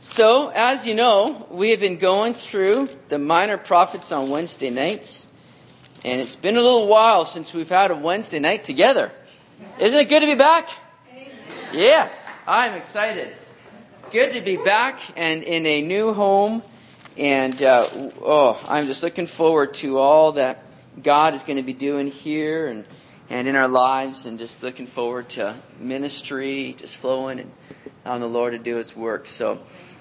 So, as you know, we have been going through the minor prophets on Wednesday nights. And it's been a little while since we've had a Wednesday night together. Isn't it good to be back? Yes, I'm excited. Good to be back and in a new home. And I'm just looking forward to all that God is going to be doing here and in our lives. And just looking forward to ministry, just flowing and allowing the Lord to do His work. So,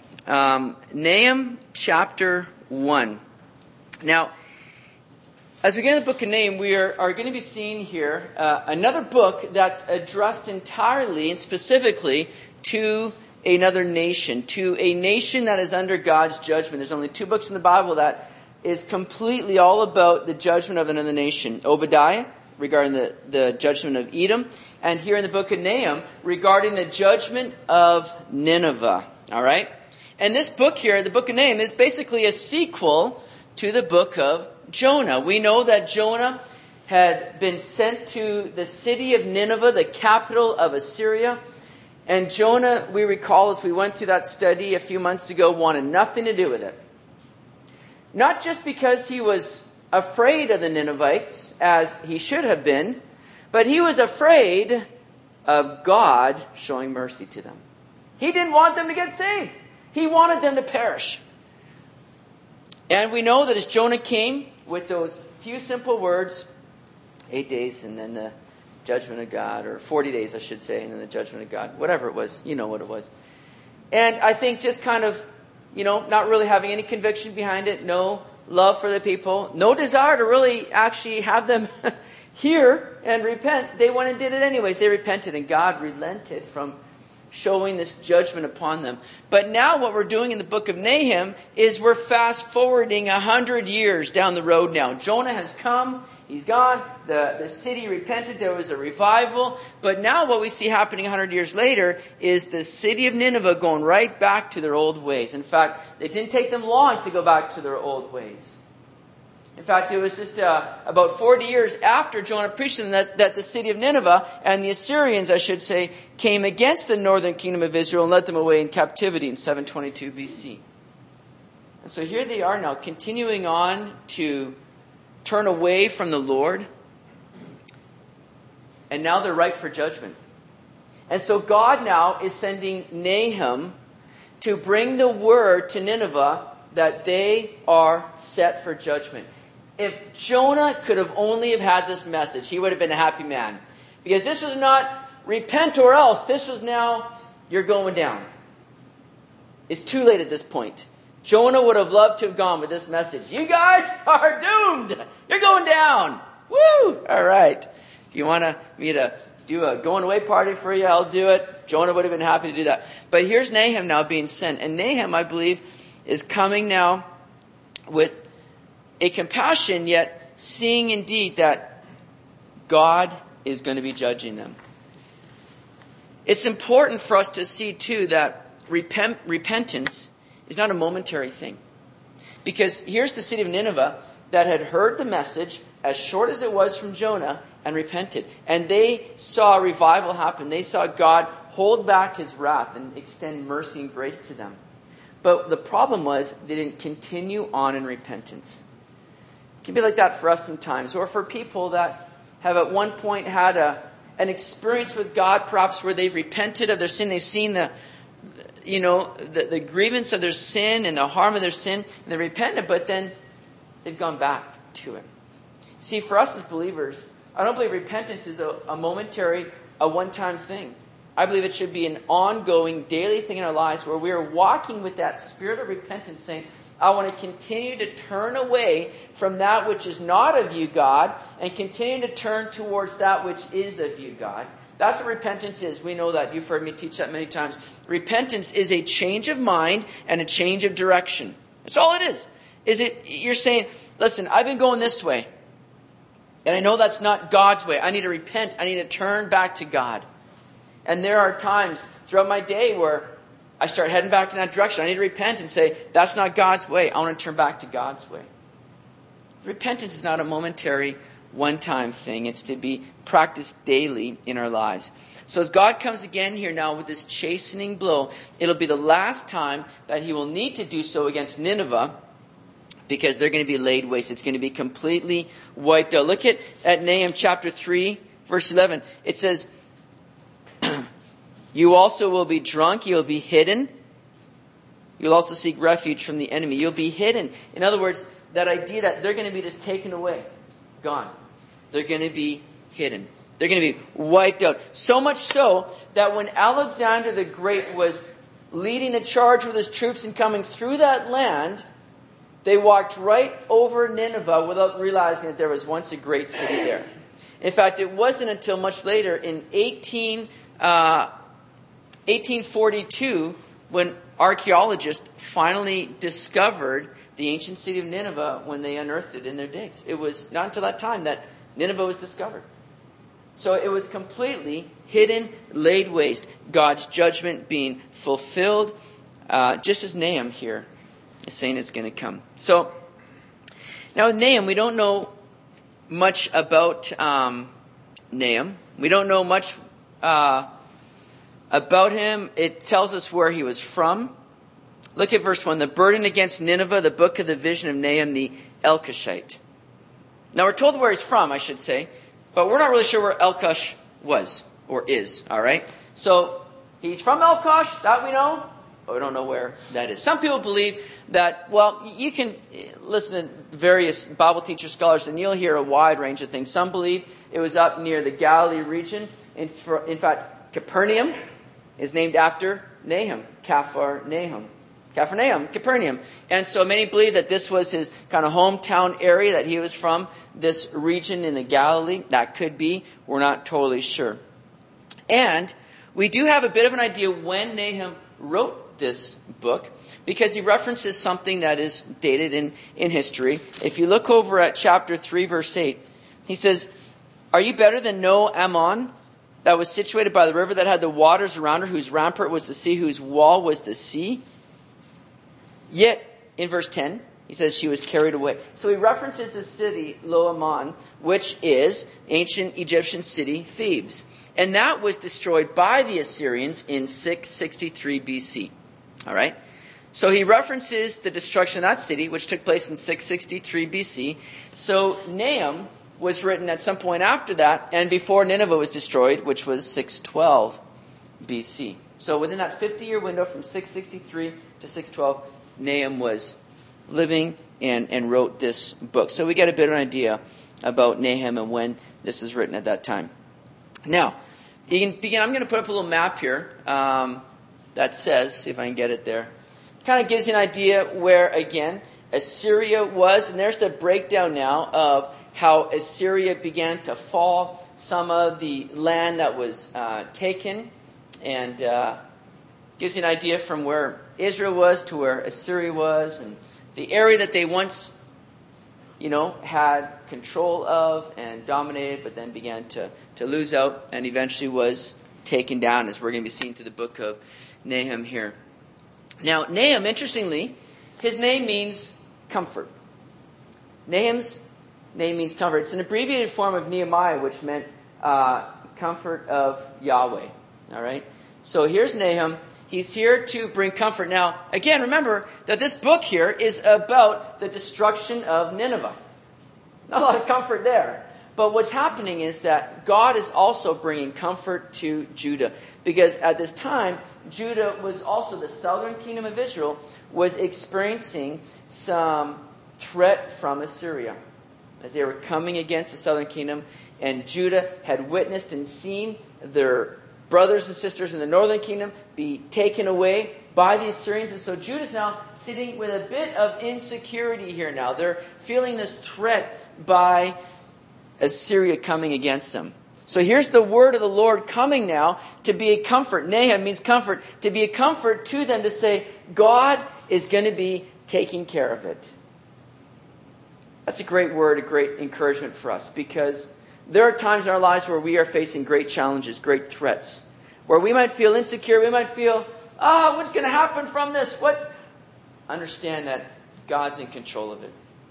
Nahum chapter 1. Now, as we get into the book of Nahum, we are going to be seeing here another book that's addressed entirely and specifically to another nation, to a nation that is under God's judgment. There's only two books in the Bible that is completely all about the judgment of another nation. Obadiah, regarding the judgment of Edom, and here in the book of Nahum, regarding the judgment of Nineveh. All right? And this book here, the book of Nahum, is basically a sequel to the book of Jonah. We know that Jonah had been sent to the city of Nineveh, the capital of Assyria. And Jonah, we recall as we went through that study a few months ago, wanted nothing to do with it. Not just because he was afraid of the Ninevites, as he should have been, but he was afraid of God showing mercy to them. He didn't want them to get saved. He wanted them to perish. And we know that as Jonah came with those few simple words, 8 days and then the judgment of God, or 40 days I should say, and then the judgment of God, whatever it was, you know what it was. And I think just kind of, not really having any conviction behind it, no love for the people, no desire to really actually have them hear and repent. They went and did it anyways. They repented and God relented from showing this judgment upon them. But now what we're doing in the book of Nahum is we're fast forwarding 100 years down the road now. Jonah has come. He's gone. The city repented. There was a revival. But now what we see happening 100 years later is the city of Nineveh going right back to their old ways. In fact, it didn't take them long to go back to their old ways. In fact, it was just about 40 years after Jonah preached to them that the city of Nineveh and the Assyrians, I should say, came against the northern kingdom of Israel and led them away in captivity in 722 BC. And so here they are now, continuing on to turn away from the Lord. And now they're ripe for judgment. And so God now is sending Nahum to bring the word to Nineveh that they are set for judgment. If Jonah could have only have had this message, he would have been a happy man. Because this was not repent or else. This was now, you're going down. It's too late at this point. Jonah would have loved to have gone with this message. You guys are doomed. You're going down. Woo! All right. If you want me to do a going away party for you, I'll do it. Jonah would have been happy to do that. But here's Nahum now being sent. And Nahum, I believe, is coming now with a compassion, yet seeing indeed that God is going to be judging them. It's important for us to see, too, that repentance is not a momentary thing. Because here's the city of Nineveh that had heard the message, as short as it was from Jonah, and repented. And they saw a revival happen. They saw God hold back His wrath and extend mercy and grace to them. But the problem was they didn't continue on in repentance. It can be like that for us sometimes, or for people that have at one point had an experience with God, perhaps where they've repented of their sin. They've seen the grievance of their sin and the harm of their sin, and they repented, but then they've gone back to it. See, for us as believers, I don't believe repentance is a momentary, a one-time thing. I believe it should be an ongoing, daily thing in our lives where we are walking with that spirit of repentance, saying, I want to continue to turn away from that which is not of you, God, and continue to turn towards that which is of you, God. That's what repentance is. We know that. You've heard me teach that many times. Repentance is a change of mind and a change of direction. That's all it is. You're saying, listen, I've been going this way, and I know that's not God's way. I need to repent. I need to turn back to God. And there are times throughout my day where I start heading back in that direction. I need to repent and say, that's not God's way. I want to turn back to God's way. Repentance is not a momentary one-time thing. It's to be practiced daily in our lives. So as God comes again here now with this chastening blow, it'll be the last time that he will need to do so against Nineveh, because they're going to be laid waste. It's going to be completely wiped out. Look at Nahum chapter 3, verse 11. It says, you also will be drunk, you'll be hidden. You'll also seek refuge from the enemy. You'll be hidden. In other words, that idea that they're going to be just taken away, gone. They're going to be hidden. They're going to be wiped out. So much so that when Alexander the Great was leading the charge with his troops and coming through that land, they walked right over Nineveh without realizing that there was once a great city there. In fact, it wasn't until much later in 1842 when archaeologists finally discovered the ancient city of Nineveh when they unearthed it in their digs. It was not until that time that Nineveh was discovered. So it was completely hidden, laid waste. God's judgment being fulfilled, just as Nahum here is saying it's going to come. So, now with Nahum, we don't know much about Nahum. We don't know much about him. It tells us where he was from. Look at verse 1. The burden against Nineveh, the book of the vision of Nahum the Elkoshite. Now we're told where he's from, I should say, but we're not really sure where Elkosh was or is. All right? So he's from Elkosh, that we know, but we don't know where that is. Some people believe that, well, you can listen to various Bible teacher scholars and you'll hear a wide range of things. Some believe it was up near the Galilee region. In fact, Capernaum is named after Nahum, Capernaum. And so many believe that this was his kind of hometown area, that he was from this region in the Galilee. That could be. We're not totally sure. And we do have a bit of an idea when Nahum wrote this book, because he references something that is dated in history. If you look over at chapter 3, verse 8, he says, are you better than No Ammon, that was situated by the river, that had the waters around her, whose rampart was the sea, whose wall was the sea? Yet, in verse 10, he says she was carried away. So he references the city, Lo Ammon, which is ancient Egyptian city, Thebes. And that was destroyed by the Assyrians in 663 BC. All right? So he references the destruction of that city, which took place in 663 BC. So Nahum was written at some point after that, and before Nineveh was destroyed, which was 612 BC. So within that 50-year window from 663 to 612, Nahum was living and wrote this book. So we get a bit of an idea about Nahum and when this was written at that time. Now, you can begin. I'm going to put up a little map here that says, see if I can get it there. Kind of gives you an idea where, again, Assyria was. And there's the breakdown now of how Assyria began to fall. Some of the land that was taken. And gives you an idea from where Israel was to where Assyria was. And the area that they once, had control of and dominated, but then began to lose out and eventually was taken down, as we're going to be seeing through the book of Nahum here. Now, Nahum, interestingly, his name means comfort. Nahum's name means comfort. It's an abbreviated form of Nehemiah, which meant comfort of Yahweh. All right? So here's Nahum. He's here to bring comfort. Now, again, remember that this book here is about the destruction of Nineveh. Not a lot of comfort there. But what's happening is that God is also bringing comfort to Judah. Because at this time, Judah was also, the southern kingdom of Israel, was experiencing some threat from Assyria. As they were coming against the southern kingdom. And Judah had witnessed and seen their brothers and sisters in the northern kingdom be taken away by the Assyrians. And so Judah's now sitting with a bit of insecurity here now. They're feeling this threat by Assyria coming against them. So here's the word of the Lord coming now to be a comfort. Nahum means comfort. To be a comfort to them, to say, God is going to be taking care of it. That's a great word, a great encouragement for us, because there are times in our lives where we are facing great challenges, great threats, where we might feel insecure, we might feel, what's going to happen from this? Understand that God's in control of it.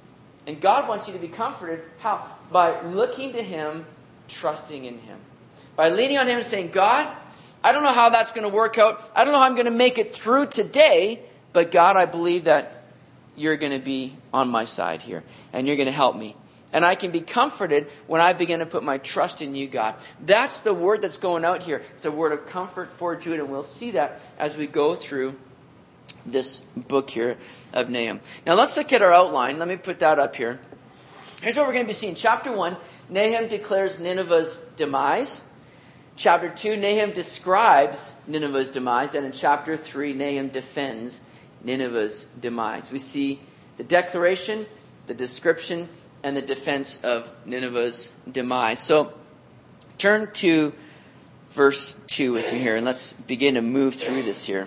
And God wants you to be comforted. How? By looking to Him, trusting in Him. By leaning on Him and saying, God, I don't know how that's going to work out. I don't know how I'm going to make it through today. But God, I believe that you're going to be on my side here. And you're going to help me. And I can be comforted when I begin to put my trust in you, God. That's the word that's going out here. It's a word of comfort for Judah. And we'll see that as we go through this book here of Nahum. Now let's look at our outline. Let me put that up here. Here's what we're going to be seeing. Chapter 1, Nahum declares Nineveh's demise. Chapter 2, Nahum describes Nineveh's demise. And in chapter 3, Nahum defends Nineveh's demise. We see the declaration, the description, and the defense of Nineveh's demise. So turn to verse 2 with me here, and let's begin to move through this here.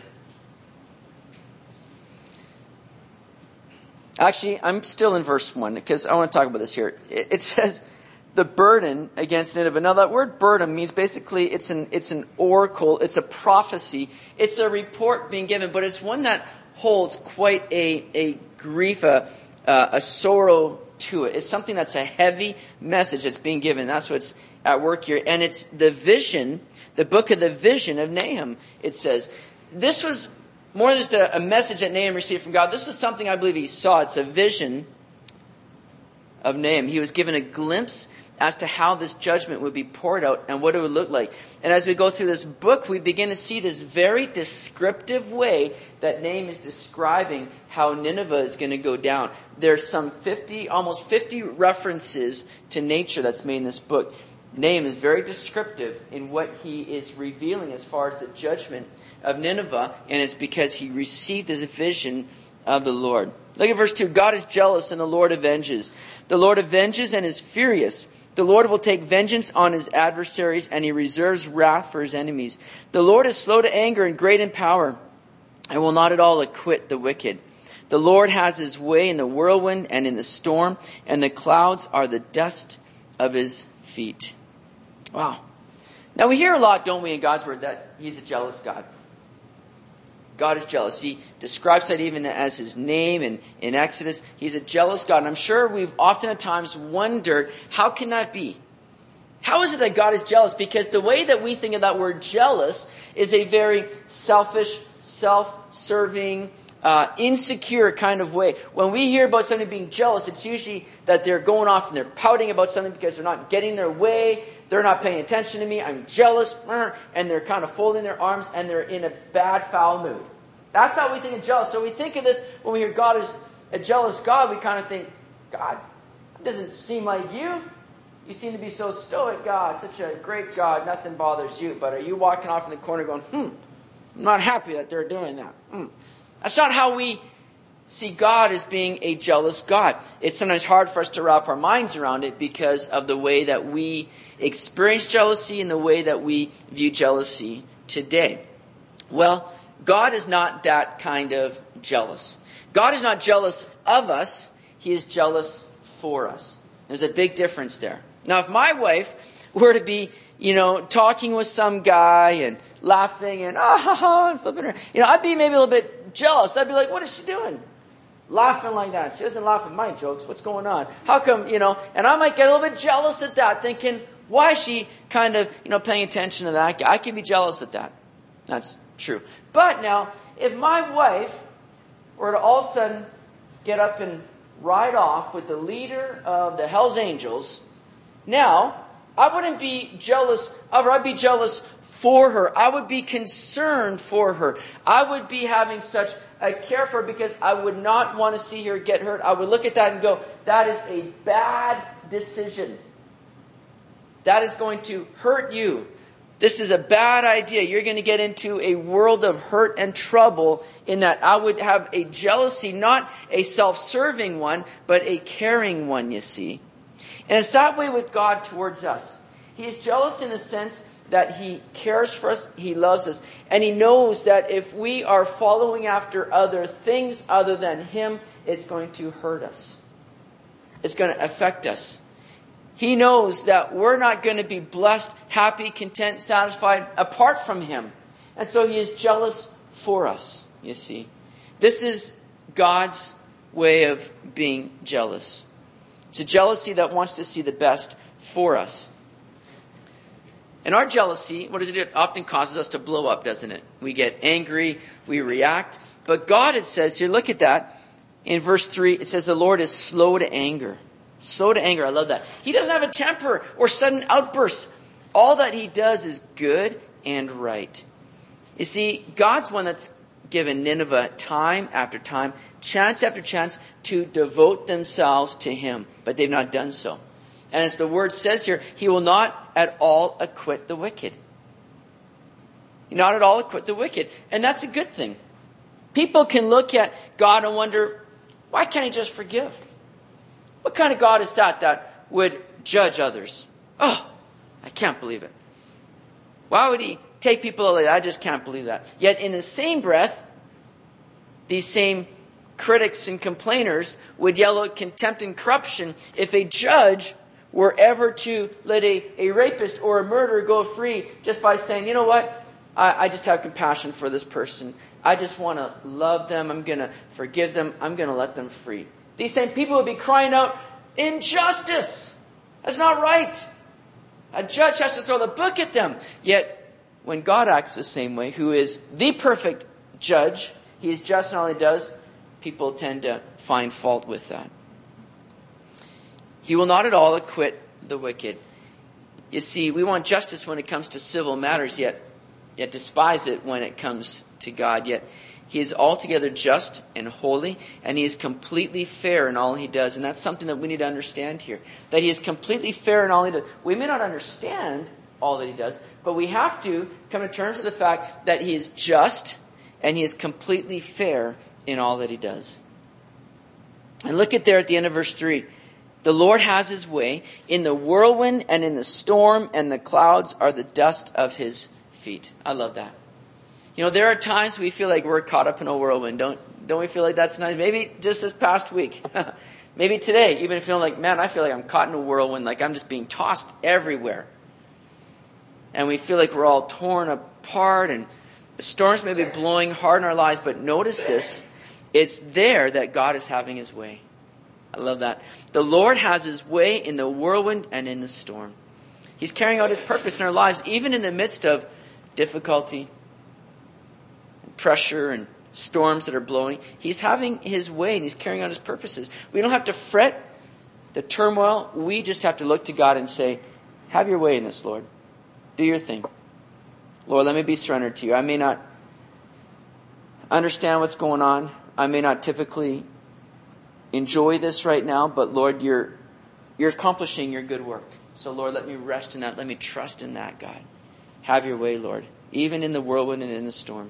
Actually, I'm still in verse 1 because I want to talk about this here. It says the burden against Nineveh. Now that word burden means basically it's an oracle, it's a prophecy, it's a report being given, but it's one that holds quite a grief, a sorrow to it. It's something that's a heavy message that's being given. That's what's at work here. And it's the vision, the book of the vision of Nahum, it says. This was more than just a message that Nahum received from God. This is something I believe he saw. It's a vision of Nahum. He was given a glimpse as to how this judgment would be poured out and what it would look like. And as we go through this book, we begin to see this very descriptive way that Nahum is describing how Nineveh is going to go down. There's some almost 50 references to nature that's made in this book. Nahum is very descriptive in what he is revealing as far as the judgment of Nineveh, and it's because he received this vision of the Lord. Look at verse 2. God is jealous and the Lord avenges. The Lord avenges and is furious. The Lord will take vengeance on his adversaries, and he reserves wrath for his enemies. The Lord is slow to anger and great in power, and will not at all acquit the wicked. The Lord has his way in the whirlwind and in the storm, and the clouds are the dust of his feet. Wow. Now we hear a lot, don't we, in God's word, that he's a jealous God. God is jealous. He describes that even as his name in Exodus. He's a jealous God. And I'm sure we've often at times wondered, how can that be? How is it that God is jealous? Because the way that we think of that word jealous is a very selfish, self-serving, insecure kind of way. When we hear about somebody being jealous, it's usually that they're going off and they're pouting about something because they're not getting their way. They're not paying attention to me. I'm jealous. And they're kind of folding their arms and they're in a bad, foul mood. That's how we think of jealous. So we think of this when we hear God is a jealous God. We kind of think, God, it doesn't seem like you. You seem to be so stoic, God. Such a great God. Nothing bothers you. But are you walking off in the corner going, I'm not happy that they're doing that. That's not how we see God as being a jealous God. It's sometimes hard for us to wrap our minds around it because of the way that we experience jealousy and the way that we view jealousy today. Well, God is not that kind of jealous. God is not jealous of us. He is jealous for us. There's a big difference there. Now, if my wife were to be, talking with some guy and laughing and and flipping her, I'd be maybe a little bit jealous. I'd be like, what is she doing? Laughing like that. She doesn't laugh at my jokes. What's going on? How come, and I might get a little bit jealous at that, thinking, why is she kind of, paying attention to that? I can be jealous at that. That's true. But now, if my wife were to all of a sudden get up and ride off with the leader of the Hells Angels, now, I wouldn't be jealous of her. I'd be jealous for her. I would be concerned for her. I would be having such a care for her because I would not want to see her get hurt. I would look at that and go, that is a bad decision. That is going to hurt you. This is a bad idea. You're going to get into a world of hurt and trouble in that. I would have a jealousy, not a self-serving one, but a caring one, you see. And it's that way with God towards us. He is jealous in the sense that he cares for us, he loves us, and he knows that if we are following after other things other than him, it's going to hurt us. It's going to affect us. He knows that we're not going to be blessed, happy, content, satisfied apart from him. And so he is jealous for us, you see. This is God's way of being jealous. It's a jealousy that wants to see the best for us. And our jealousy, what does it do? It often causes us to blow up, doesn't it? We get angry, we react. But God, it says here, look at that. In verse 3, it says the Lord is slow to anger. Slow to anger, I love that. He doesn't have a temper or sudden outbursts. All that he does is good and right. You see, God's one that's given Nineveh time after time, chance after chance to devote themselves to him. But they've not done so. And as the word says here, he will not at all acquit the wicked. Not at all acquit the wicked. And that's a good thing. People can look at God and wonder, why can't he just forgive? What kind of God is that would judge others? Oh, I can't believe it. Why would he take people away? I just can't believe that. Yet in the same breath, these same critics and complainers would yell out contempt and corruption if a judge were ever to let a rapist or a murderer go free just by saying, you know what? I just have compassion for this person. I just want to love them. I'm going to forgive them. I'm going to let them free. These same people would be crying out, injustice! That's not right. A judge has to throw the book at them. Yet, when God acts the same way, who is the perfect judge, he is just in all he does, people tend to find fault with that. He will not at all acquit the wicked. You see, we want justice when it comes to civil matters, yet despise it when it comes to God. Yet he is altogether just and holy, and he is completely fair in all he does. And that's something that we need to understand here. That he is completely fair in all he does. We may not understand all that he does, but we have to come to terms with the fact that he is just and he is completely fair in all that he does. And look at there at the end of verse 3. The Lord has his way in the whirlwind and in the storm, and the clouds are the dust of his feet. I love that. There are times we feel like we're caught up in a whirlwind. Don't we feel like that's nice? Maybe just this past week. Maybe today, even feeling like, man, I feel like I'm caught in a whirlwind, like I'm just being tossed everywhere. And we feel like we're all torn apart, and the storms may be blowing hard in our lives, but notice this. It's there that God is having his way. I love that. The Lord has his way in the whirlwind and in the storm. He's carrying out his purpose in our lives, even in the midst of difficulty, and pressure, and storms that are blowing. He's having his way, and he's carrying out his purposes. We don't have to fret the turmoil. We just have to look to God and say, have your way in this, Lord. Do your thing. Lord, let me be surrendered to you. I may not understand what's going on. I may not typically enjoy this right now, but Lord, you're accomplishing your good work. So Lord, let me rest in that. Let me trust in that, God. Have your way, Lord, even in the whirlwind and in the storm.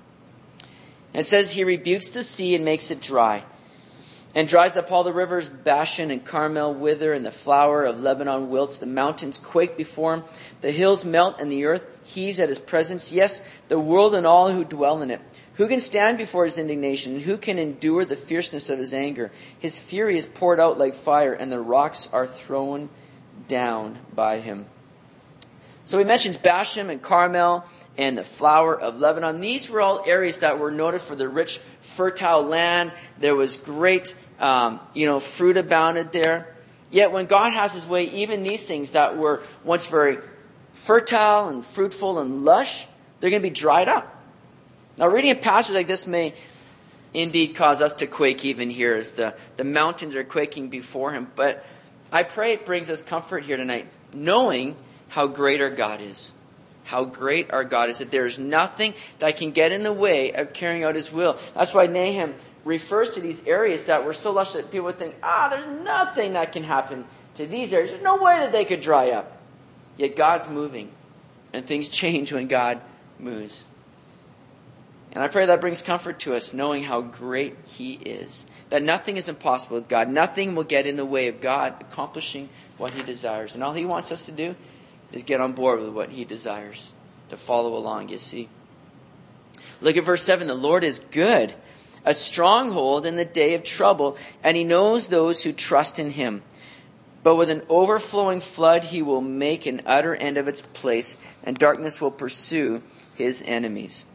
And it says he rebukes the sea and makes it dry, and dries up all the rivers. Bashan and Carmel wither, and the flower of Lebanon wilts. The mountains quake before him. The hills melt, and the earth heaves at his presence. Yes, the world and all who dwell in it. Who can stand before his indignation? And who can endure the fierceness of his anger? His fury is poured out like fire, and the rocks are thrown down by him. So he mentions Bashan and Carmel and the flower of Lebanon. These were all areas that were noted for the rich, fertile land. There was great, fruit abounded there. Yet when God has his way, even these things that were once very fertile and fruitful and lush, they're going to be dried up. Now, reading a passage like this may indeed cause us to quake even here as the mountains are quaking before him. But I pray it brings us comfort here tonight, knowing how great our God is. How great our God is, that there is nothing that can get in the way of carrying out his will. That's why Nahum refers to these areas that were so lush that people would think, there's nothing that can happen to these areas. There's no way that they could dry up. Yet God's moving, and things change when God moves. And I pray that brings comfort to us, knowing how great he is. That nothing is impossible with God. Nothing will get in the way of God accomplishing what he desires. And all he wants us to do is get on board with what he desires, to follow along, you see. Look at verse 7. The Lord is good, a stronghold in the day of trouble, and he knows those who trust in him. But with an overflowing flood he will make an utter end of its place, and darkness will pursue his enemies.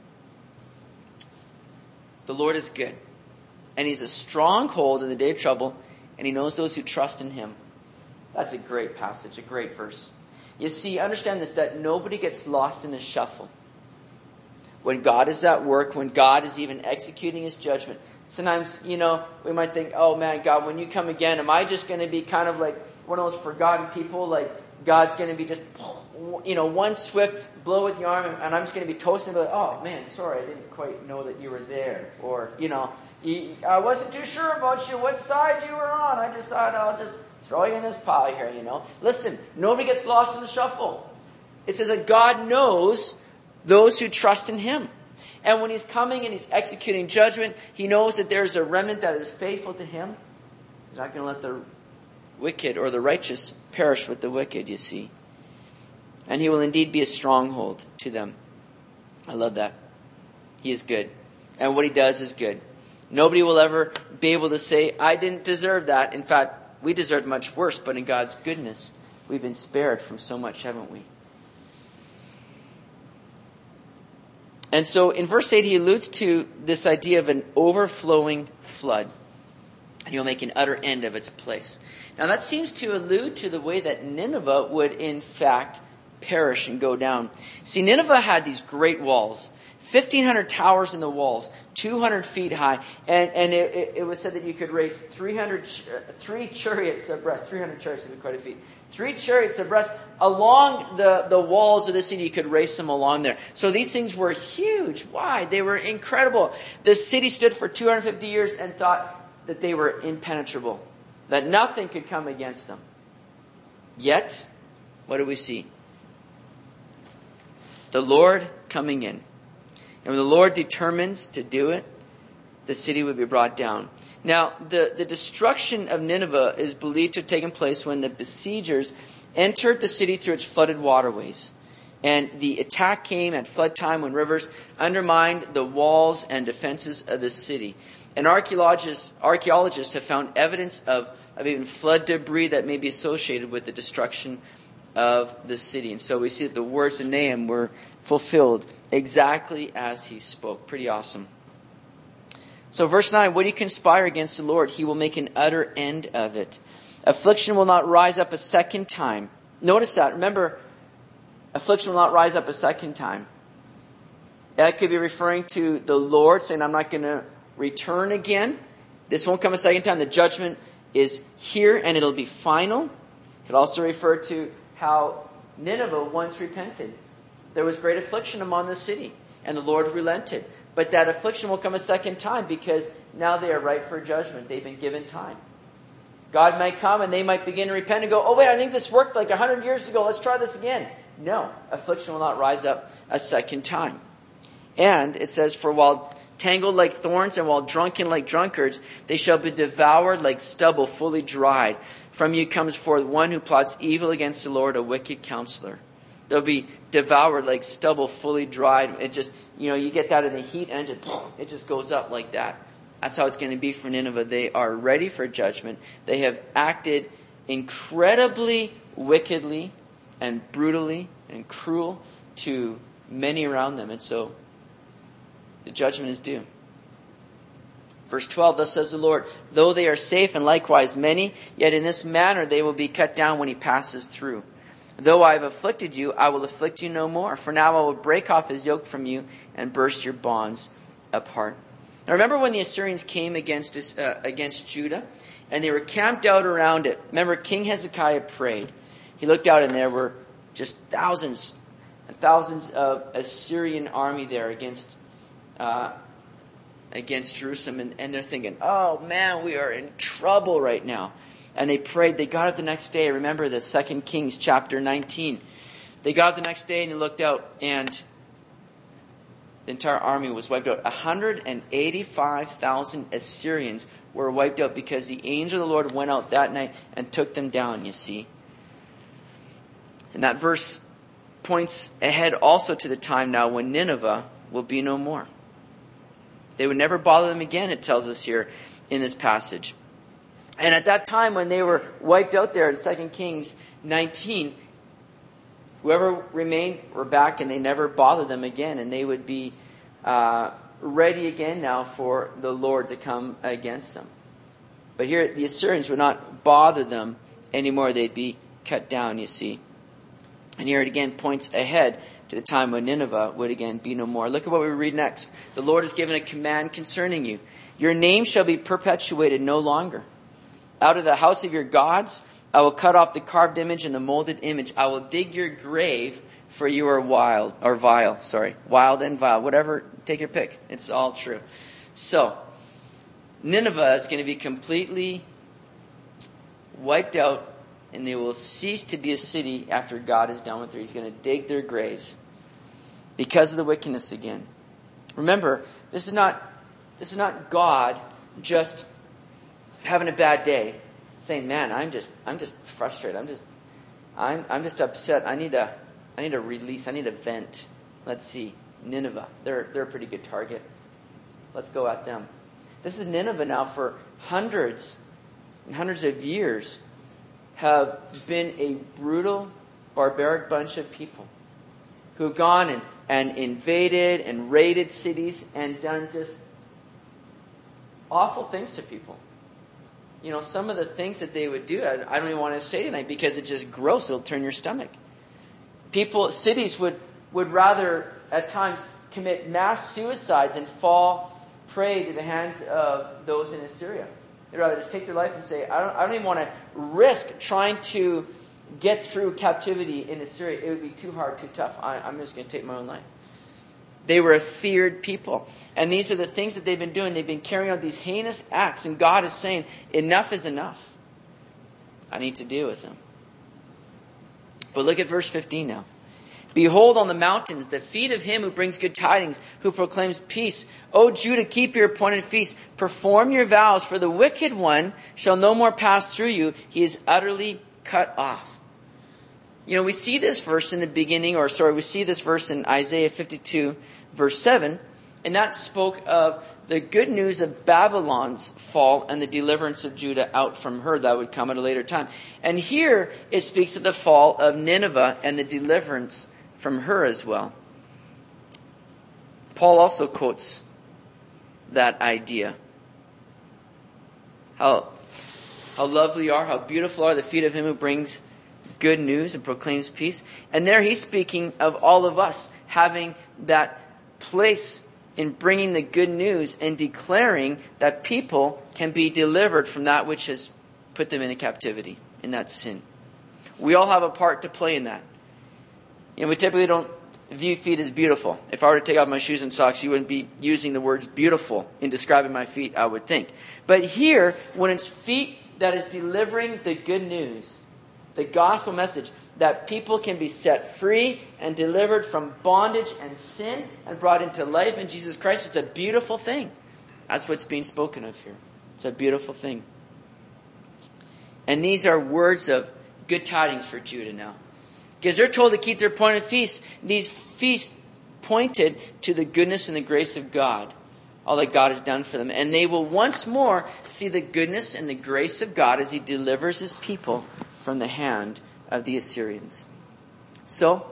The Lord is good, and he's a stronghold in the day of trouble, and he knows those who trust in him. That's a great passage, a great verse. You see, understand this, that nobody gets lost in the shuffle. When God is at work, when God is even executing his judgment, sometimes, we might think, oh man, God, when you come again, am I just going to be kind of like one of those forgotten people? Like God's going to be just, one swift blow with the arm, and I'm just going to be toasting, like, oh man, sorry, I didn't quite know that you were there. Or, I wasn't too sure about you, what side you were on. I just thought I'll just throw you in this pile here, Listen, nobody gets lost in the shuffle. It says that God knows those who trust in him. And when he's coming and he's executing judgment, he knows that there's a remnant that is faithful to him. He's not going to let the wicked or the righteous perish with the wicked, you see. And he will indeed be a stronghold to them. I love that. He is good. And what he does is good. Nobody will ever be able to say, I didn't deserve that. In fact, we deserved much worse, but in God's goodness, we've been spared from so much, haven't we? And so in verse 8, he alludes to this idea of an overflowing flood. And he'll make an utter end of its place. Now that seems to allude to the way that Nineveh would in fact perish and go down. See, Nineveh had these great walls. 1,500 towers in the walls, 200 feet high. And it was said that you could race 3 chariots abreast. 300 chariots would be quite a feat. 3 chariots abreast along the walls of the city. You could race them along there. So these things were huge, wide. They were incredible. The city stood for 250 years and thought that they were impenetrable, that nothing could come against them. Yet, what do we see? The Lord coming in. And when the Lord determines to do it, the city would be brought down. Now, the destruction of Nineveh is believed to have taken place when the besiegers entered the city through its flooded waterways. And the attack came at flood time when rivers undermined the walls and defenses of the city. And archaeologists have found evidence of even flood debris that may be associated with the destruction of the city. And so we see that the words of Nahum were fulfilled exactly as he spoke. Pretty awesome. So verse 9, when you conspire against the Lord, he will make an utter end of it. Affliction will not rise up a second time. Notice that. Remember, affliction will not rise up a second time. That could be referring to the Lord saying, I'm not going to return again. This won't come a second time. The judgment is here and it'll be final. It could also refer to how Nineveh once repented. There was great affliction among the city and the Lord relented. But that affliction will come a second time because now they are ripe for judgment. They've been given time. God might come and they might begin to repent and go, oh wait, I think this worked like 100 years ago. Let's try this again. No, affliction will not rise up a second time. And it says, for while tangled like thorns and while drunken like drunkards, they shall be devoured like stubble fully dried. From you comes forth one who plots evil against the Lord, a wicked counselor. They'll be devoured like stubble fully dried. It just, you get that in the heat and it just goes up like that. That's how it's going to be for Nineveh. They are ready for judgment. They have acted incredibly wickedly and brutally and cruel to many around them. And so the judgment is due. Verse 12, thus says the Lord, though they are safe and likewise many, yet in this manner they will be cut down when he passes through. Though I have afflicted you, I will afflict you no more. For now I will break off his yoke from you and burst your bonds apart. Now remember when the Assyrians came against Judah and they were camped out around it. Remember King Hezekiah prayed. He looked out and there were just thousands and thousands of Assyrian army there against Jerusalem. And they're thinking, oh man, we are in trouble right now. And they prayed. They got up the next day. Remember the 2 Kings chapter 19. They got up the next day and they looked out and the entire army was wiped out. 185,000 Assyrians were wiped out because the angel of the Lord went out that night and took them down, you see. And that verse points ahead also to the time now when Nineveh will be no more. They would never bother them again, it tells us here in this passage. And at that time when they were wiped out there in 2 Kings 19, whoever remained were back and they never bothered them again. And they would be ready again now for the Lord to come against them. But here the Assyrians would not bother them anymore. They'd be cut down, you see. And here it again points ahead to the time when Nineveh would again be no more. Look at what we read next. The Lord has given a command concerning you. Your name shall be perpetuated no longer. Out of the house of your gods, I will cut off the carved image and the molded image. I will dig your grave, for you are wild and vile. Whatever, take your pick. It's all true. So, Nineveh is going to be completely wiped out, and they will cease to be a city after God is done with her. He's going to dig their graves because of the wickedness again. Remember, this is not God just having a bad day, saying, "Man, I'm just frustrated. I'm just upset. I need a release. I need a vent." Let's see, Nineveh. They're a pretty good target. Let's go at them. This is Nineveh now for hundreds and hundreds of years have been a brutal, barbaric bunch of people who have gone and invaded and raided cities and done just awful things to people. You know, some of the things that they would do, I don't even want to say tonight because it's just gross. It'll turn your stomach. Cities would rather at times commit mass suicide than fall prey to the hands of those in Assyria. They'd rather just take their life and say, I don't even want to risk trying to get through captivity in Assyria. It would be too hard, too tough. I'm just going to take my own life. They were a feared people. And these are the things that they've been doing. They've been carrying out these heinous acts. And God is saying, enough is enough. I need to deal with them. But look at verse 15 now. Behold on the mountains the feet of him who brings good tidings, who proclaims peace. O Judah, keep your appointed feasts. Perform your vows, for the wicked one shall no more pass through you. He is utterly cut off. You know, we see this verse in the beginning, we see this verse in Isaiah 52, verse 7, and that spoke of the good news of Babylon's fall and the deliverance of Judah out from her that would come at a later time. And here it speaks of the fall of Nineveh and the deliverance from her as well. Paul also quotes that idea. How lovely are, how beautiful are the feet of him who brings good news and proclaims peace. And there he's speaking of all of us having that place in bringing the good news and declaring that people can be delivered from that which has put them into captivity, in that sin. We all have a part to play in that. You know, we typically don't view feet as beautiful. If I were to take off my shoes and socks, you wouldn't be using the words beautiful in describing my feet, I would think. But here, when it's feet that is delivering the good news, the gospel message, that people can be set free and delivered from bondage and sin and brought into life in Jesus Christ, it's a beautiful thing. That's what's being spoken of here. It's a beautiful thing. And these are words of good tidings for Judah now. Because they're told to keep their appointed feasts. These feasts pointed to the goodness and the grace of God. All that God has done for them. And they will once more see the goodness and the grace of God as he delivers his people from the hand of the Assyrians. So,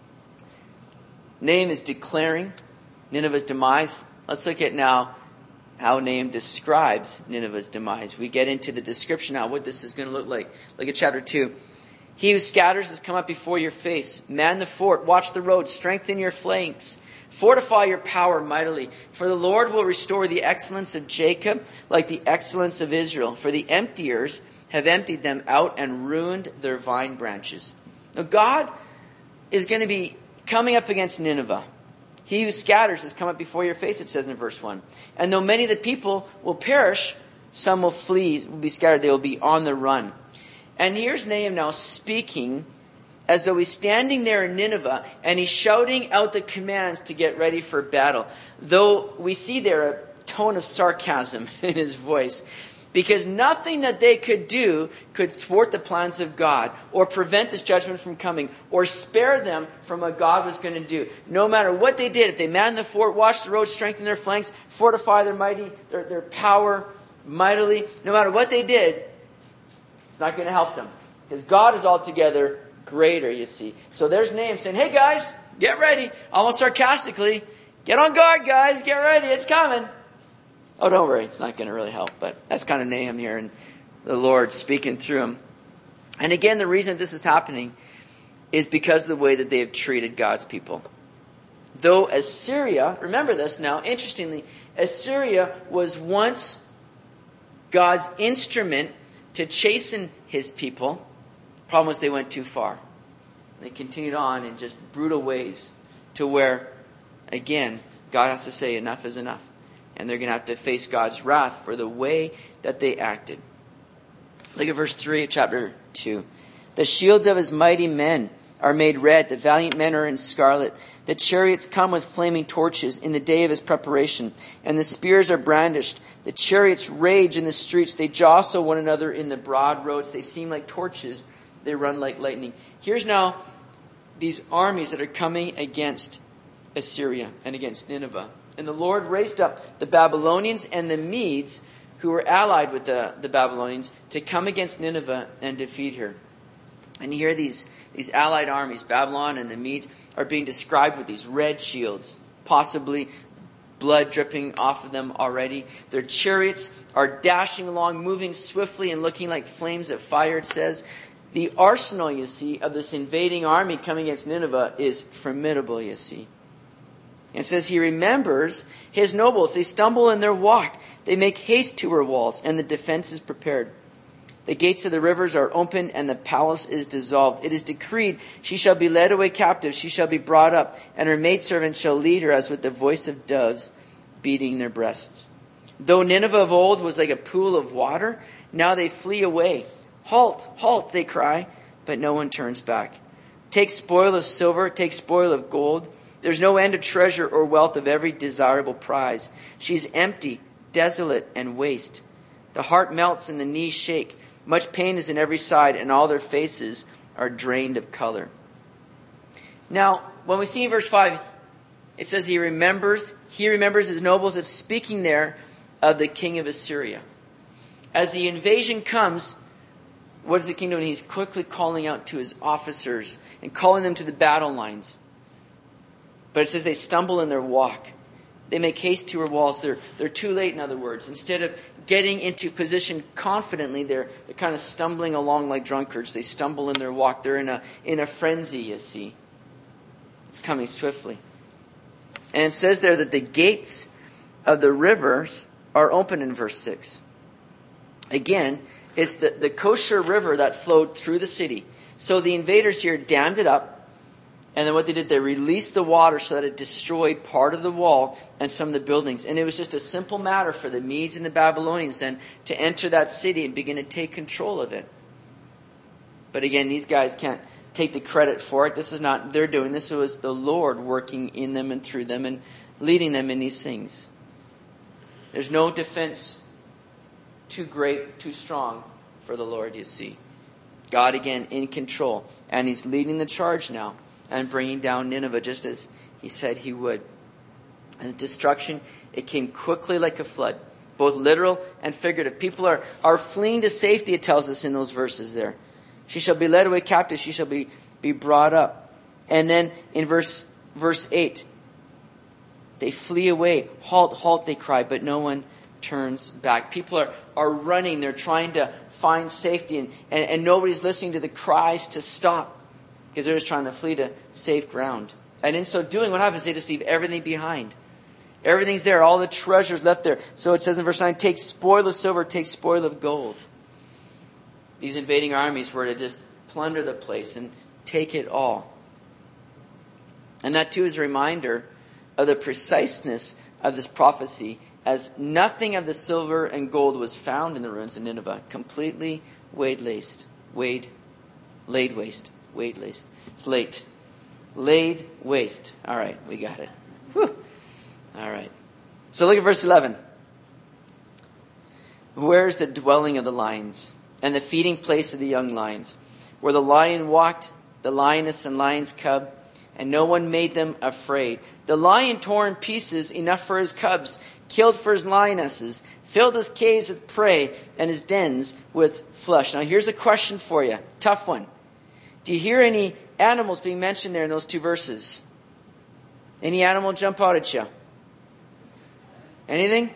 Nahum is declaring Nineveh's demise. Let's look at now how Nahum describes Nineveh's demise. We get into the description now, what this is going to look like. Look at chapter 2. He who scatters has come up before your face. Man the fort, watch the road, strengthen your flanks. Fortify your power mightily. For the Lord will restore the excellence of Jacob like the excellence of Israel. For the emptiers have emptied them out and ruined their vine branches. Now God is going to be coming up against Nineveh. He who scatters has come up before your face, it says in verse 1. And though many of the people will perish, some will flee, will be scattered, they will be on the run. And here's Nahum now speaking as though he's standing there in Nineveh and he's shouting out the commands to get ready for battle. Though we see there a tone of sarcasm in his voice. Because nothing that they could do could thwart the plans of God or prevent this judgment from coming or spare them from what God was going to do. No matter what they did, if they manned the fort, watched the road, strengthened their flanks, fortify their power mightily, no matter what they did, it's not going to help them. Because God is altogether greater, you see. So there's Nahum saying, hey guys, get ready. Almost sarcastically, get on guard guys, get ready, it's coming. Oh, don't worry, it's not going to really help. But that's kind of Nahum here, and the Lord speaking through him. And again, the reason this is happening is because of the way that they have treated God's people. Though Assyria, remember this now, interestingly, Assyria was once God's instrument to chasten his people. The problem was they went too far. They continued on in just brutal ways to where, again, God has to say enough is enough. And they're going to have to face God's wrath for the way that they acted. Look at verse 3 of chapter 2. The shields of his mighty men are made red. The valiant men are in scarlet. The chariots come with flaming torches in the day of his preparation. And the spears are brandished. The chariots rage in the streets. They jostle one another in the broad roads. They seem like torches. They run like lightning. Here's now these armies that are coming against Assyria and against Nineveh. And the Lord raised up the Babylonians and the Medes, who were allied with the Babylonians, to come against Nineveh and defeat her. And you hear these allied armies, Babylon and the Medes, are being described with these red shields, possibly blood dripping off of them already. Their chariots are dashing along, moving swiftly and looking like flames of fire, it says. The arsenal, you see, of this invading army coming against Nineveh is formidable, you see. And it says he remembers his nobles. They stumble in their walk. They make haste to her walls, and the defense is prepared. The gates of the rivers are opened, and the palace is dissolved. It is decreed, she shall be led away captive, she shall be brought up, and her maidservants shall lead her as with the voice of doves beating their breasts. Though Nineveh of old was like a pool of water, now they flee away. Halt, halt, they cry, but no one turns back. Take spoil of silver, take spoil of gold. There's no end of treasure or wealth of every desirable prize. She's empty, desolate, and waste. The heart melts and the knees shake. Much pain is in every side, and all their faces are drained of color. Now, when we see in verse 5, it says he remembers his nobles. It's speaking there of the king of Assyria. As the invasion comes, what is the king doing? He's quickly calling out to his officers and calling them to the battle lines. But it says they stumble in their walk. They make haste to her walls. They're too late, in other words. Instead of getting into position confidently, they're kind of stumbling along like drunkards. They stumble in their walk. They're in a frenzy, you see. It's coming swiftly. And it says there that the gates of the rivers are open in verse 6. Again, it's the Kosher River that flowed through the city. So the invaders here dammed it up. And then what they did, they released the water so that it destroyed part of the wall and some of the buildings. And it was just a simple matter for the Medes and the Babylonians then to enter that city and begin to take control of it. But again, these guys can't take the credit for it. This is not their doing. This was the Lord working in them and through them and leading them in these things. There's no defense too great, too strong for the Lord, you see. God again in control. And he's leading the charge now and bringing down Nineveh just as he said he would. And the destruction, it came quickly like a flood, both literal and figurative. People are fleeing to safety, it tells us in those verses there. She shall be led away captive, she shall be brought up. And then in verse 8, they flee away. Halt, halt, they cry, but no one turns back. People are running, they're trying to find safety, and nobody's listening to the cries to stop. Because they're just trying to flee to safe ground. And in so doing, what happens? They just leave everything behind. Everything's there. All the treasures left there. So it says in verse 9, take spoil of silver, take spoil of gold. These invading armies were to just plunder the place and take it all. And that too is a reminder of the preciseness of this prophecy, as nothing of the silver and gold was found in the ruins of Nineveh. Completely laid waste. It's late. Laid waste. All right, we got it. Whew. All right. So look at verse 11. Where is the dwelling of the lions and the feeding place of the young lions? Where the lion walked, the lioness and lion's cub, and no one made them afraid. The lion tore in pieces enough for his cubs, killed for his lionesses, filled his caves with prey and his dens with flesh. Now here's a question for you. Tough one. Do you hear any animals being mentioned there in those two verses? Any animal jump out at you? Anything?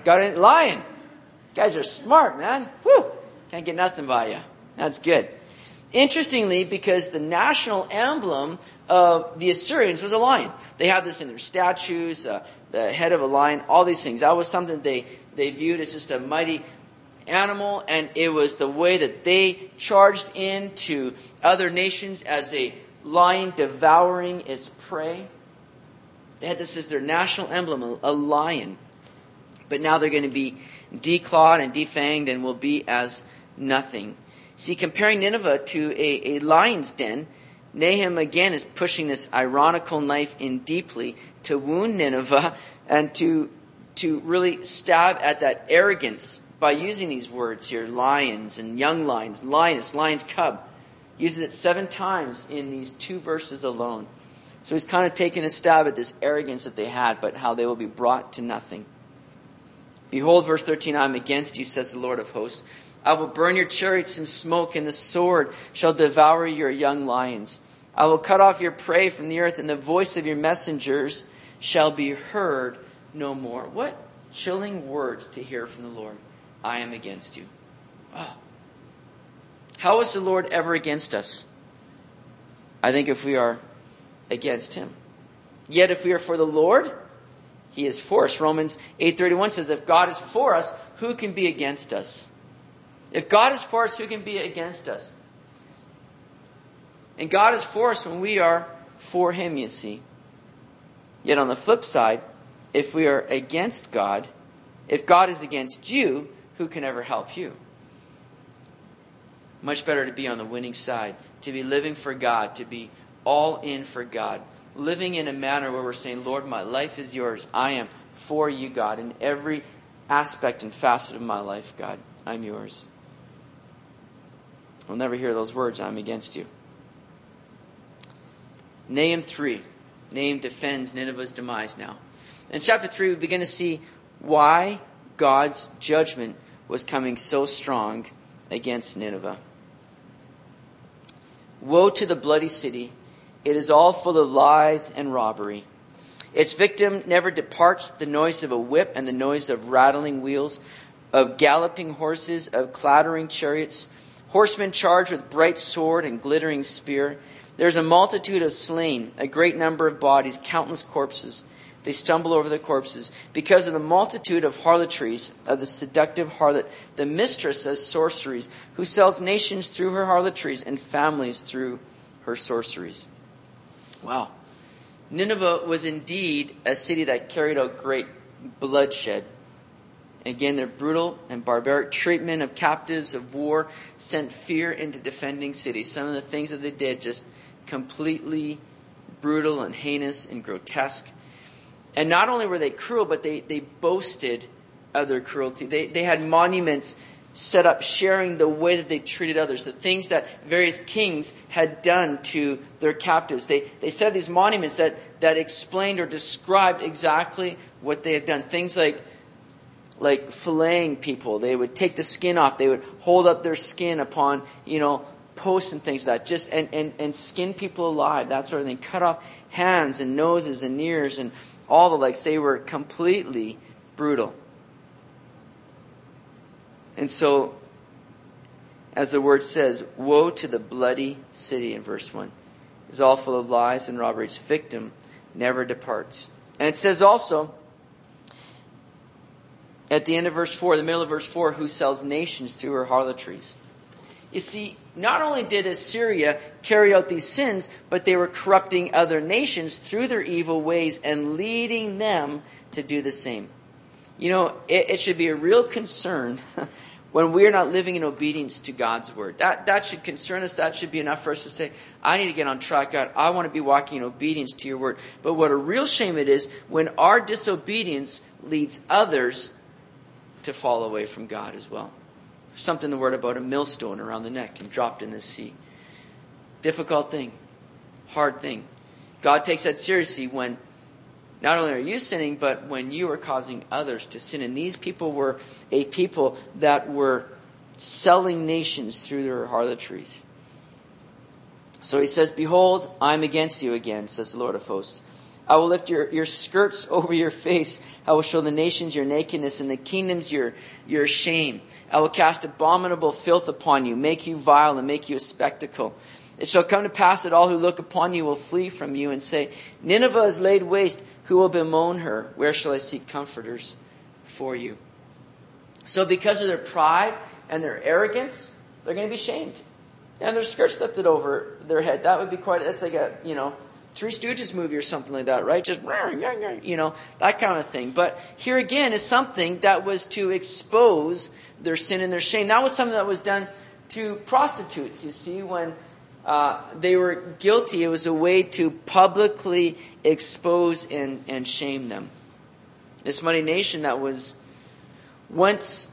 Got a lion. You guys are smart, man. Whew. Can't get nothing by you. That's good. Interestingly, because the national emblem of the Assyrians was a lion. They had this in their statues, the head of a lion, all these things. That was something they viewed as just a mighty animal, and it was the way that they charged into other nations as a lion devouring its prey. They had this as their national emblem, a lion. But now they're going to be declawed and defanged and will be as nothing. See, comparing Nineveh to a lion's den, Nahum again is pushing this ironical knife in deeply to wound Nineveh and to really stab at that arrogance by using these words here, lions and young lions, lioness, lion's cub. Uses it 7 times in these 2 verses alone. So he's kind of taking a stab at this arrogance that they had, but how they will be brought to nothing. Behold, verse 13, I am against you, says the Lord of hosts. I will burn your chariots in smoke, and the sword shall devour your young lions. I will cut off your prey from the earth, and the voice of your messengers shall be heard no more. What chilling words to hear from the Lord. I am against you. Oh. How is the Lord ever against us? I think if we are against him. Yet if we are for the Lord, he is for us. Romans 8:31 says, if God is for us, who can be against us? If God is for us, who can be against us? And God is for us when we are for him, you see. Yet on the flip side, if we are against God, if God is against you, who can ever help you? Much better to be on the winning side, to be living for God, to be all in for God. Living in a manner where we're saying, Lord, my life is yours. I am for you, God. In every aspect and facet of my life, God, I'm yours. We'll never hear those words, I'm against you. Nahum 3. Nahum defends Nineveh's demise now. In chapter 3, we begin to see why God's judgment was coming so strong against Nineveh. Woe to the bloody city. It is all full of lies and robbery. Its victim never departs, the noise of a whip and the noise of rattling wheels, of galloping horses, of clattering chariots, horsemen charged with bright sword and glittering spear. There is a multitude of slain, a great number of bodies, countless corpses. They stumble over the corpses because of the multitude of harlotries of the seductive harlot, the mistress of sorceries, who sells nations through her harlotries and families through her sorceries. Wow. Nineveh was indeed a city that carried out great bloodshed. Again, their brutal and barbaric treatment of captives of war sent fear into defending cities. Some of the things that they did just completely brutal and heinous and grotesque. And not only were they cruel, but they boasted of their cruelty. They had monuments set up sharing the way that they treated others, the things that various kings had done to their captives. They set these monuments that explained or described exactly what they had done. Things like filleting people. They would take the skin off. They would hold up their skin upon, posts and things like that. Just and skin people alive, that sort of thing. Cut off hands and noses and ears and all the likes. They were completely brutal. And so, as the word says, woe to the bloody city in verse 1. It is all full of lies and robbery. Its victim never departs. And it says also, at the end of verse 4, the middle of verse 4, who sells nations through her harlotries. You see, not only did Assyria carry out these sins, but they were corrupting other nations through their evil ways and leading them to do the same. It should be a real concern when we are not living in obedience to God's word. That should concern us. That should be enough for us to say, I need to get on track, God. I want to be walking in obedience to your word. But what a real shame it is when our disobedience leads others to fall away from God as well. There's something in the word about a millstone around the neck and dropped in the sea. Difficult thing. Hard thing. God takes that seriously when not only are you sinning, but when you are causing others to sin. And these people were a people that were selling nations through their harlotries. So he says, behold, I am against you again, says the Lord of hosts. I will lift your skirts over your face. I will show the nations your nakedness and the kingdoms your shame. I will cast abominable filth upon you, make you vile and make you a spectacle. It shall come to pass that all who look upon you will flee from you and say, Nineveh is laid waste. Who will bemoan her? Where shall I seek comforters for you? So because of their pride and their arrogance, they're going to be shamed. And their skirts lifted over their head. That would be that's like a, Three Stooges movie or something like that, right? Just, that kind of thing. But here again is something that was to expose their sin and their shame. That was something that was done to prostitutes, you see, when they were guilty. It was a way to publicly expose and shame them. This mighty nation that once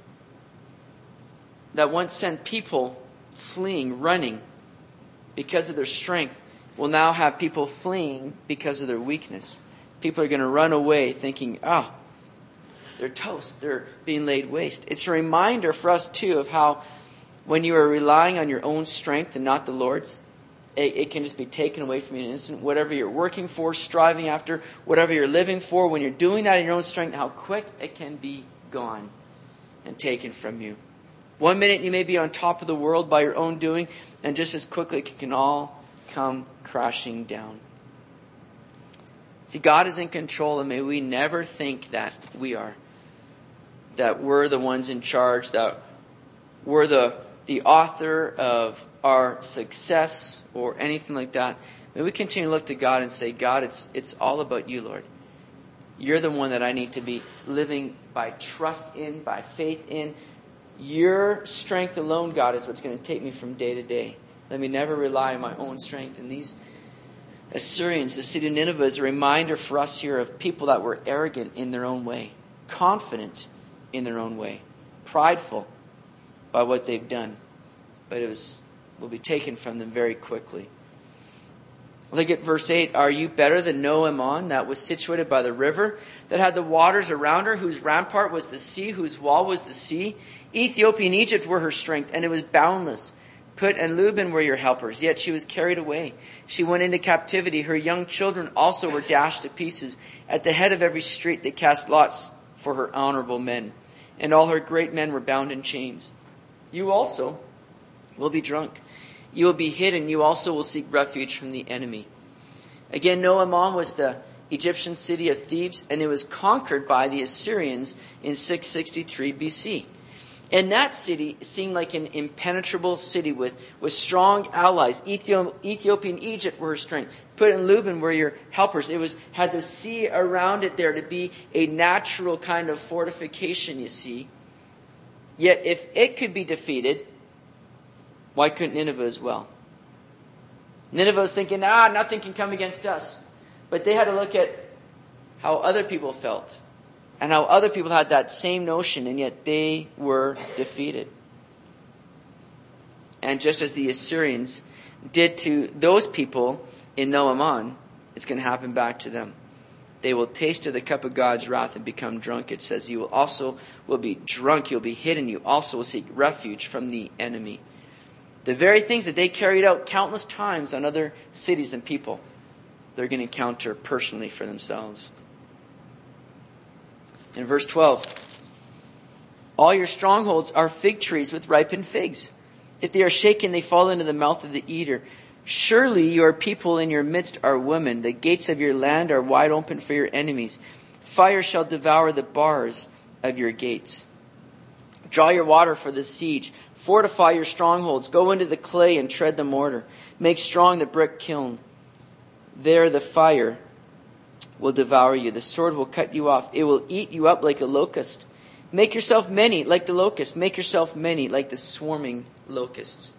sent people fleeing, running because of their strength, will now have people fleeing because of their weakness. People are going to run away thinking, they're toast. They're being laid waste. It's a reminder for us, too, of how when you are relying on your own strength and not the Lord's, it can just be taken away from you in an instant. Whatever you're working for, striving after, whatever you're living for, when you're doing that in your own strength, how quick it can be gone and taken from you. 1 minute you may be on top of the world by your own doing, and just as quickly it can all come crashing down. See, God is in control, and may we never think that we are. That we're the ones in charge, that we're the author of our success or anything like that. May we continue to look to God and say, God, it's all about you, Lord. You're the one that I need to be living by trust in, by faith in. Your strength alone, God, is what's going to take me from day to day. Let me never rely on my own strength. And these Assyrians, the city of Nineveh, is a reminder for us here of people that were arrogant in their own way, confident in their own way, prideful by what they've done. But will be taken from them very quickly. Look at verse 8. Are you better than No-Ammon, that was situated by the river, that had the waters around her, whose rampart was the sea, whose wall was the sea? Ethiopia and Egypt were her strength, and it was boundless. Put and Luban were your helpers, yet she was carried away. She went into captivity. Her young children also were dashed to pieces. At the head of every street they cast lots for her honorable men, and all her great men were bound in chains. You also will be drunk. You will be hidden. You also will seek refuge from the enemy. Again, No-Ammon was the Egyptian city of Thebes, and it was conquered by the Assyrians in 663 BC. And that city seemed like an impenetrable city with strong allies. Ethiopia and Egypt were her strength. Put and Luban were your helpers. It had the sea around it there to be a natural kind of fortification, you see. Yet if it could be defeated, why couldn't Nineveh as well? Nineveh was thinking, nothing can come against us. But they had to look at how other people felt. And how other people had that same notion, and yet they were defeated. And just as the Assyrians did to those people in No-Ammon, it's going to happen back to them. They will taste of the cup of God's wrath and become drunk. It says, you will be drunk, you'll be hidden, you also will seek refuge from the enemy. The very things that they carried out countless times on other cities and people, they're going to encounter personally for themselves. In verse 12, all your strongholds are fig trees with ripened figs. If they are shaken, they fall into the mouth of the eater. Surely your people in your midst are women. The gates of your land are wide open for your enemies. Fire shall devour the bars of your gates. Draw your water for the siege. Fortify your strongholds. Go into the clay and tread the mortar. Make strong the brick kiln. There the fire will devour you. The sword will cut you off. It will eat you up like a locust. Make yourself many like the locust. Make yourself many like the swarming locusts.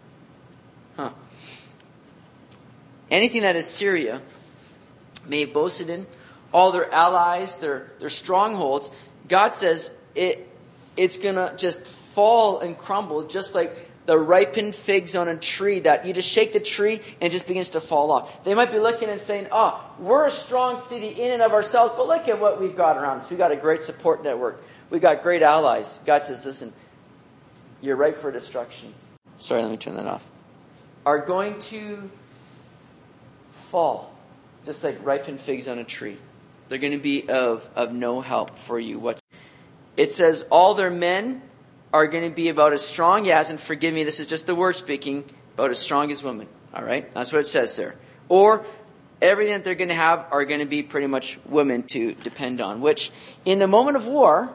Anything that Assyria may have boasted in, all their allies, their strongholds, God says it's going to just fall and crumble just like the ripened figs on a tree that you just shake the tree and it just begins to fall off. They might be looking and saying, we're a strong city in and of ourselves, but look at what we've got around us. We've got a great support network. We've got great allies. God says, listen, you're ripe for destruction. Sorry, let me turn that off. Are going to fall. just like ripened figs on a tree. They're going to be of no help for you. It says all their men are going to be about as strong as, and forgive me, this is just the word speaking, about as strong as women. All right? That's what it says there. Or everything that they're going to have are going to be pretty much women to depend on, which in the moment of war,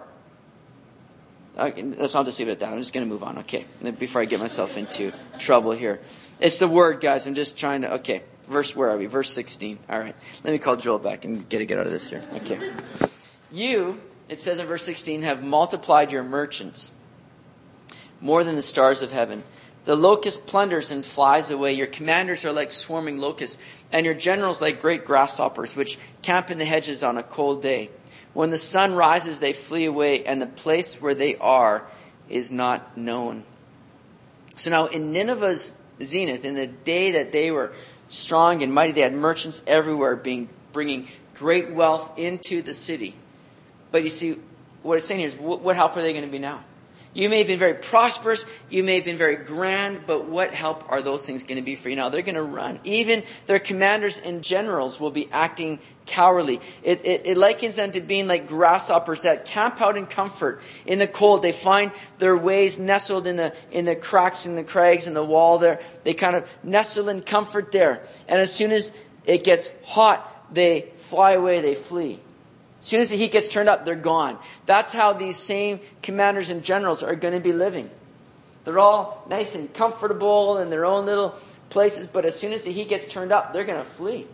I'll just leave it at that. I'm just going to move on, okay, before I get myself into trouble here. It's the word, guys. I'm just trying to, okay, where are we? Verse 16. All right. Let me call Joel back and get out of this here. Okay. You, it says in verse 16, have multiplied your merchants more than the stars of heaven. The locust plunders and flies away. Your commanders are like swarming locusts, and your generals like great grasshoppers, which camp in the hedges on a cold day. When the sun rises, they flee away, and the place where they are is not known. So now in Nineveh's zenith, in the day that they were strong and mighty, they had merchants everywhere bringing great wealth into the city. But you see, what it's saying here is, what help are they going to be now? You may have been very prosperous, you may have been very grand, but what help are those things going to be for you now? They're going to run. Even their commanders and generals will be acting cowardly. It likens them to being like grasshoppers that camp out in comfort in the cold. They find their ways nestled in the cracks in the crags in the wall there. They kind of nestle in comfort there. And as soon as it gets hot, they fly away, they flee. As soon as the heat gets turned up, they're gone. That's how these same commanders and generals are going to be living. They're all nice and comfortable in their own little places, but as soon as the heat gets turned up, they're going to flee.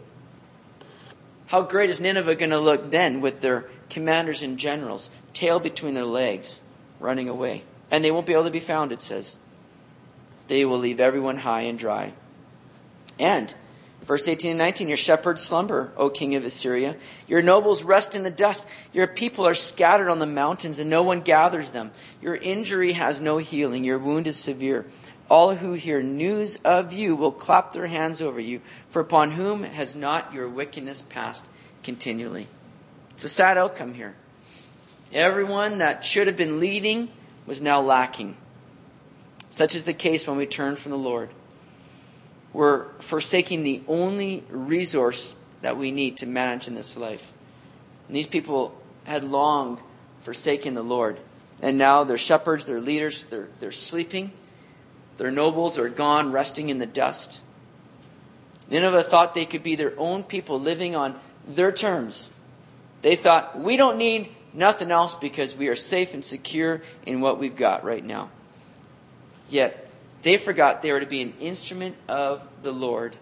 How great is Nineveh going to look then with their commanders and generals, tail between their legs, running away? And they won't be able to be found, it says. They will leave everyone high and dry. And verse 18 and 19, your shepherds slumber, O king of Assyria. Your nobles rest in the dust. Your people are scattered on the mountains, and no one gathers them. Your injury has no healing. Your wound is severe. All who hear news of you will clap their hands over you, for upon whom has not your wickedness passed continually? It's a sad outcome here. Everyone that should have been leading was now lacking. Such is the case when we turn from the Lord. We're forsaking the only resource that we need to manage in this life. And these people had long forsaken the Lord. And now their shepherds, their leaders, they're sleeping. Their nobles are gone, resting in the dust. Nineveh thought they could be their own people living on their terms. They thought, we don't need nothing else because we are safe and secure in what we've got right now. Yet, they forgot they were to be an instrument of the Lord.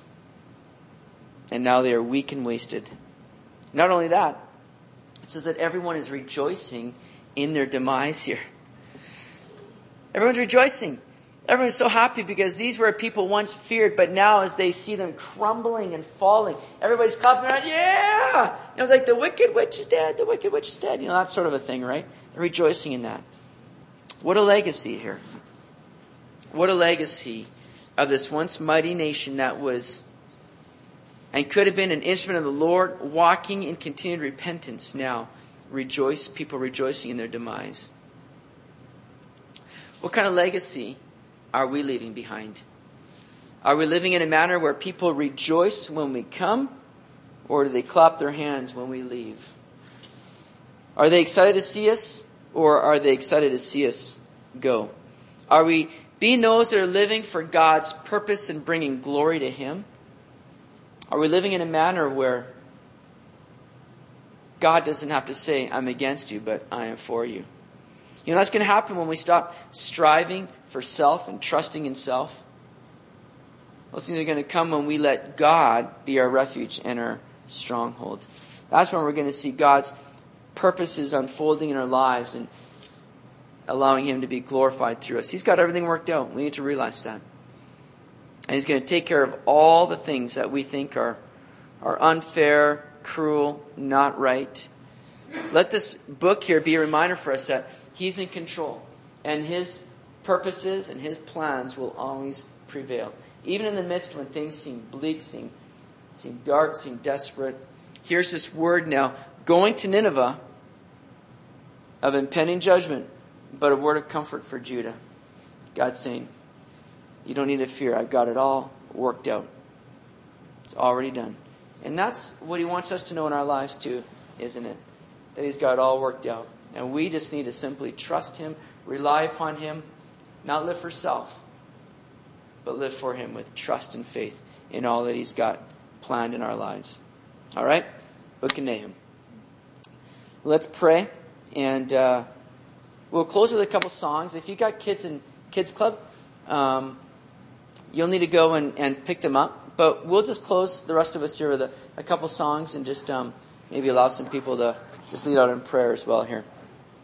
And now they are weak and wasted. Not only that, it says that everyone is rejoicing in their demise here. Everyone's rejoicing. Everyone's so happy because these were people once feared, but now as they see them crumbling and falling, everybody's clapping around, yeah! It was like, the wicked witch is dead, the wicked witch is dead. You know, that sort of a thing, right? They're rejoicing in that. What a legacy here. What a legacy of this once mighty nation that was and could have been an instrument of the Lord, walking in continued repentance now. People rejoicing in their demise. What kind of legacy are we leaving behind? Are we living in a manner where people rejoice when we come, or do they clap their hands when we leave? Are they excited to see us, or are they excited to see us go? Are we being those that are living for God's purpose and bringing glory to Him? Are we living in a manner where God doesn't have to say, I'm against you, but I am for you? You know, that's going to happen when we stop striving for self and trusting in self. Those things are going to come when we let God be our refuge and our stronghold. That's when we're going to see God's purposes unfolding in our lives and allowing Him to be glorified through us. He's got everything worked out. We need to realize that. And He's going to take care of all the things that we think are unfair, cruel, not right. Let this book here be a reminder for us that He's in control. And His purposes and His plans will always prevail. Even in the midst when things seem bleak, seem dark, seem desperate. Here's this word now, going to Nineveh, of impending judgment, but a word of comfort for Judah. God's saying, you don't need to fear. I've got it all worked out. It's already done. And that's what he wants us to know in our lives too, isn't it? That he's got it all worked out. And we just need to simply trust him, rely upon him, not live for self, but live for him with trust and faith in all that he's got planned in our lives. All right? Book of Nahum. Let's pray, and we'll close with a couple songs. If you got kids in Kids Club, you'll need to go and pick them up. But we'll just close, the rest of us here, with a couple songs, and just maybe allow some people to just lead out in prayer as well here.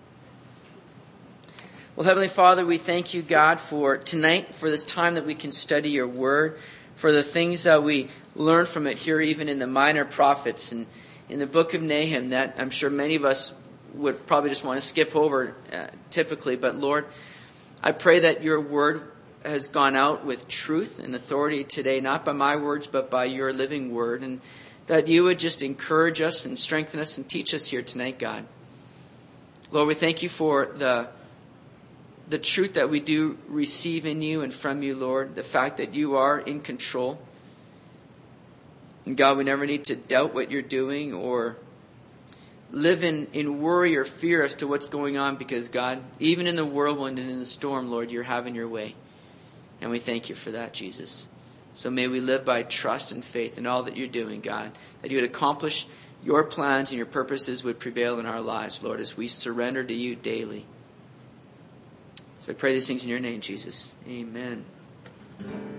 Well, Heavenly Father, we thank you, God, for tonight, for this time that we can study your word, for the things that we learn from it here, even in the minor prophets and in the book of Nahum, that I'm sure many of us would probably just want to skip over typically. But Lord, I pray that your word has gone out with truth and authority today, not by my words, but by your living word, and that you would just encourage us and strengthen us and teach us here tonight, God. Lord, we thank you for the truth that we do receive in you and from you, Lord, the fact that you are in control. And God, we never need to doubt what you're doing or live in worry or fear as to what's going on, because God, even in the whirlwind and in the storm, Lord, you're having your way. And we thank you for that, Jesus. So may we live by trust and faith in all that you're doing, God, that you would accomplish your plans and your purposes would prevail in our lives, Lord, as we surrender to you daily. So I pray these things in your name, Jesus. Amen.